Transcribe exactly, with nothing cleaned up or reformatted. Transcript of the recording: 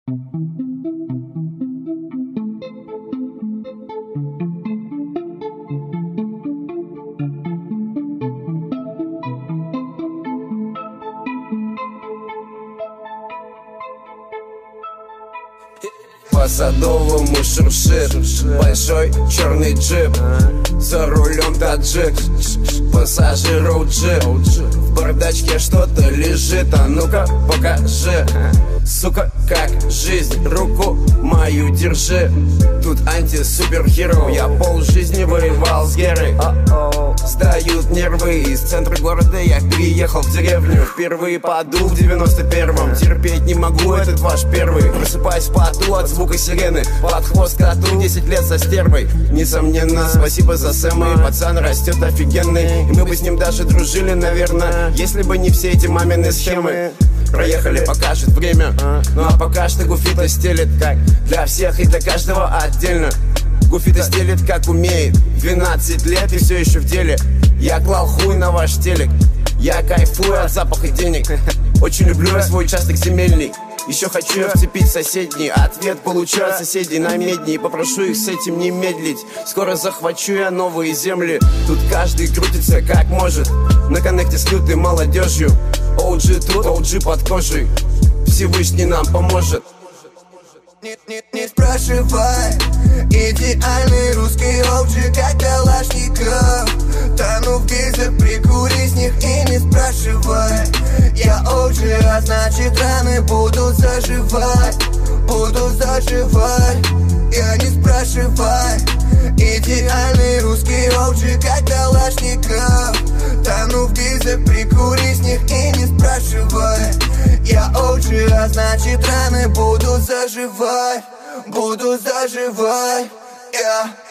По Садовому шуршит большой черный джип, за рулем таджик, пассажиру джип. В бардачке что-то лежит, а ну-ка покажи. Сука, как жизнь, руку мою держи. Тут анти-супергеро, я полжизни воевал с Герой. Сдают нервы, из центра города я переехал в деревню. Впервые подул в девяносто первом, терпеть не могу этот ваш первый. Просыпаюсь в поту от звука сирены, под хвост коту десять лет со стервой. Несомненно, спасибо за Сэма, и пацан растет офигенный. И мы бы с ним даже дружили, наверное, если бы не все эти мамины схемы. Проехали, покажет время, ну а пока что Гуфита стелит, как для всех и для каждого отдельно. Гуфита стелит как умеет, двенадцать лет и все еще в деле. Я клал хуй на ваш телек, я кайфую от запаха денег. Очень люблю я свой участок земельный. Еще хочу я вцепить соседний. Ответ получу от соседей на медни, и попрошу их с этим не медлить. Скоро захвачу я новые земли. Тут каждый крутится как может, на коннекте с лютой молодежью. О джи тут, о джи под кожей, Всевышний нам поможет. Не, не, не спрашивай, идеальный русский о джи, как Калашников. Тону в гейзах, прикури с них и не спрашивай. Я о джи, а значит раны будут заживать, будут заживать. Я не спрашивай, идеальный русский о джи, как Калашников. Тону в гейзах, прикури с них и не спрашивай. Я о джи, а значит раны будут заживать, буду заживать, yeah.